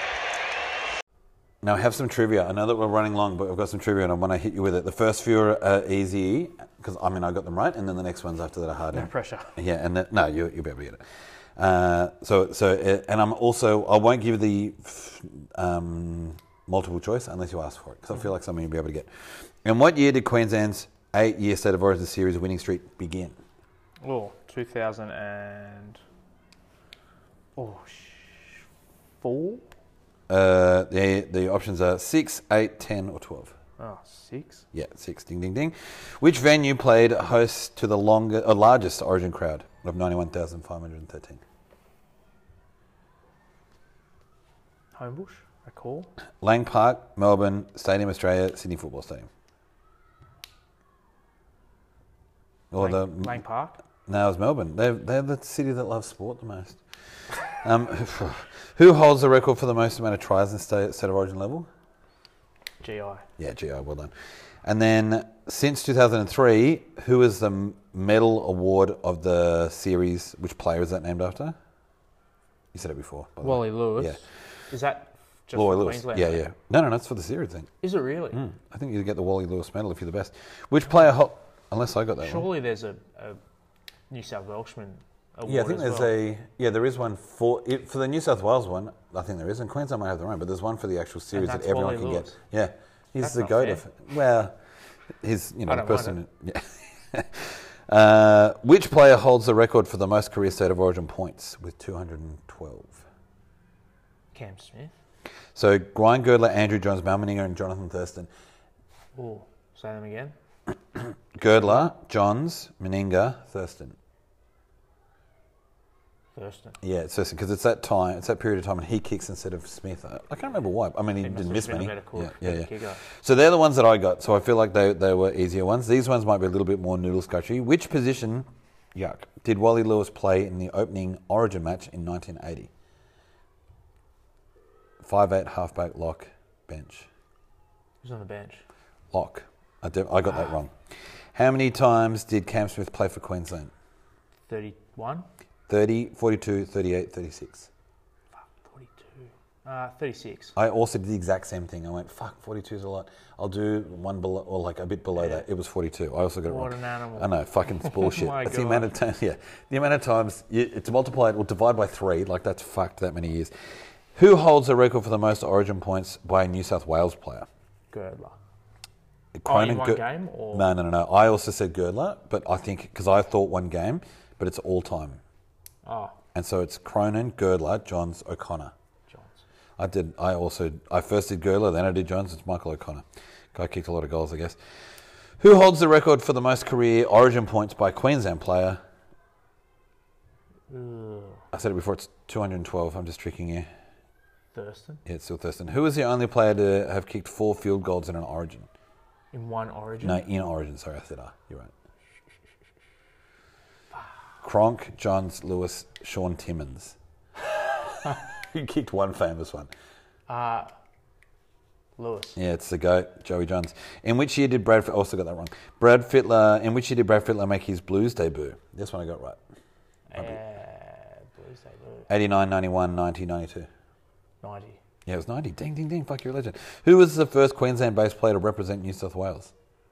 Now, I have some trivia. I know that we're running long, but I've got some trivia and I want to hit you with it. The first few are uh, easy, because, I mean, I got them right, and then the next ones after that are harder.
No pressure.
Yeah, and the, no, you, you'll be able to get it. Uh, so, so, uh, and I'm also, I won't give the um, multiple choice unless you ask for it, because I feel like something you'll be able to get. In what year did Queensland's eight-year State of Origin series winning streak begin?
Oh, two thousand and oh, sh- four.
Uh, the the options are six, eight, ten, or twelve.
Oh, six.
Yeah, six. Ding, ding, ding. Which venue played host to the longer, or largest Origin crowd of ninety-one thousand five hundred thirteen?
Homebush, a call.
Lang Park, Melbourne, Stadium Australia, Sydney Football Stadium. Or
Lang,
the
Lang Park.
No, it's Melbourne. They're they're the city that loves sport the most. Um, who holds the record for the most amount of tries in state, state of origin level?
G I.
Yeah, G I, well done. And then since two thousand three, who is the m- medal award of the series? Which player is that named after? You said it before. By the
Wally
way.
Lewis.
Yeah.
Is that just
Wally
for
Lewis.
Queensland?
Yeah, yeah. No, no, that's for the series thing.
Is it really?
Mm. I think you get the Wally Lewis medal if you're the best. Which player? Ho- unless I got that wrong.
Surely there's a, a New South Welshman award
Yeah, I think
as
there's
well.
a yeah there is one for it, for the New South Wales one. I think there is, and Queensland might have their own, but there's one for the actual series that
that's
everyone
Wally
can
Lewis.
get. Yeah, he's
That's
the
not
goat
fair.
of well, he's you know
I
the
don't mind
person. Yeah. uh, which player holds the record for the most career state of origin points with two hundred twelve?
Cam Smith.
So Brian Girdler, Andrew Johns, Mal Meninga, and Jonathan Thurston.
Oh, say them again.
Girdler, Johns, Meninga, Thurston.
Thurston.
Yeah, it's Thurston because it's that time, it's that period of time, and he kicks instead of Smith. I I can't remember why. I mean, he,
He must
didn't
have
miss
been a
many.
better cook,
yeah, yeah,
better
yeah.
kicker.
So they're the ones that I got. So I feel like they they were easier ones. These ones might be a little bit more noodle scratchy. Which position, yuck, did Wally Lewis play in the opening Origin match in nineteen eighty? Five eight, halfback, lock, bench.
Who's on the bench?
Lock. I, did, I got that wrong. How many times did Cam Smith play for Queensland?
thirty-one?
thirty, forty-two, thirty-eight, thirty-six.
Fuck, forty-two. Uh, thirty-six.
I also did the exact same thing. I went, fuck, forty-two is a lot. I'll do one below, or like a bit below
Yeah.
that. It was forty-two. I also got it
What
wrong.
an animal.
I know, fucking it's bullshit.
Oh my
That's the
God.
amount of time, yeah. The amount of times, you, to multiply it or divide by three, like that's fucked that many years. Who holds the record for the most origin points by a New South Wales player?
Girdler. Oh,
Cronin
in one
Gir-
game? Or?
No, no, no, no. I also said Girdler, but I think, because I thought one game, but it's all time.
Oh,
And so it's Cronin, Girdler, Johns, O'Connor.
Johns.
I did. I also. I first did Girdler, then I did Johns. It's Michael O'Connor. Guy kicked a lot of goals, I guess. Who holds the record for the most career Origin points by Queensland player?
Ugh.
I said it before. It's two hundred twelve. I'm just tricking you.
Thurston.
Yeah, it's still Thurston. Who is the only player to have kicked four field goals in an Origin?
In one Origin?
No, in Origin. Sorry, I said ah. You're right. Cronk, Johns, Lewis, Sean Timmins. Who kicked one famous one?
Uh, Lewis.
Yeah, it's the GOAT, Joey Johns. In which year did Brad... F- also got that wrong. Brad Fittler... In which year did Brad Fittler make his Blues debut? This one I got right.
Uh, Blues debut.
eighty-nine, ninety-one, ninety, ninety-two.
ninety.
Yeah, it was ninety. Ding, ding, ding. Fuck, you're a legend. Who was the first Queensland-based player to represent New South Wales?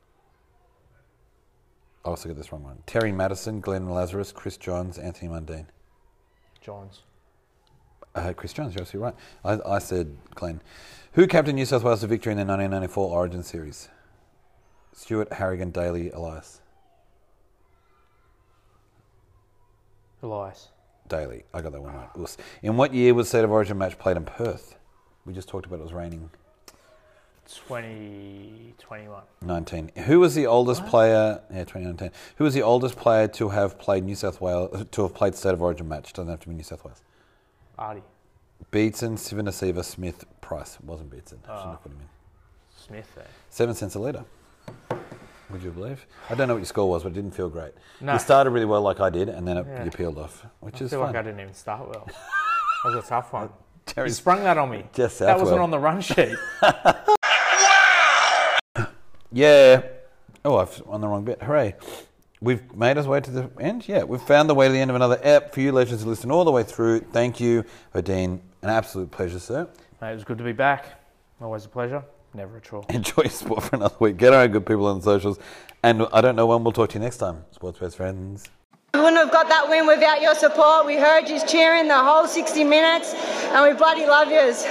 I also got this wrong one. Terry Madison, Glenn Lazarus, Chris Johns, Anthony Mundine.
Johns.
Uh, Chris Johns, you're absolutely right. I, I said Glenn. Who captained New South Wales to victory in the nineteen ninety-four Origin Series? Stuart, Harrigan, Daly, Elias.
Elias.
Daly. I got that one right. Oops. In what year was State of Origin match played in Perth? We just talked about it was raining.
twenty twenty-one.
nineteen. Who was the oldest what? player? Yeah, twenty nineteen. Who was the oldest player to have played New South Wales to have played State of Origin match? Doesn't have to be New South Wales.
Artie.
Beatson, Sivanasiva, Smith, Price. It wasn't Beatson. I
Oh.
shouldn't have put him in.
Smith there.
Seven cents a litre. Would you believe? I don't know what your score was, but it didn't feel great.
No.
You started really well, like I did, and then it,
Yeah.
you peeled off, which
I
is
feel
fun.
like I didn't even start well. That was a tough one.
Terry
You sprung that on me.
Just
that wasn't
Southwell.
on the run sheet.
Yeah. Oh, I've on the wrong bit. Hooray. We've made our way to the end. Yeah, we've found the way to the end of another ep. For you legends to listen all the way through, thank you, Odine. An absolute pleasure, sir.
Mate, it was good to be back. Always a pleasure. Never a chore.
Enjoy your sport for another week. Get our good people on the socials. And I don't know when we'll talk to you next time. Sports best friends.
We wouldn't have got that win without your support. We heard you cheering the whole sixty minutes, and we bloody love yous.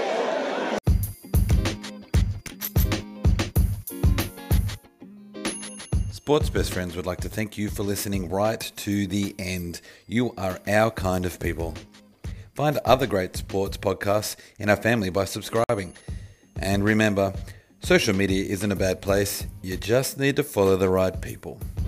Sports Best Friends would like to thank you for listening right to the end. You are our kind of people. Find other great sports podcasts in our family by subscribing. And remember, social media isn't a bad place. You just need to follow the right people.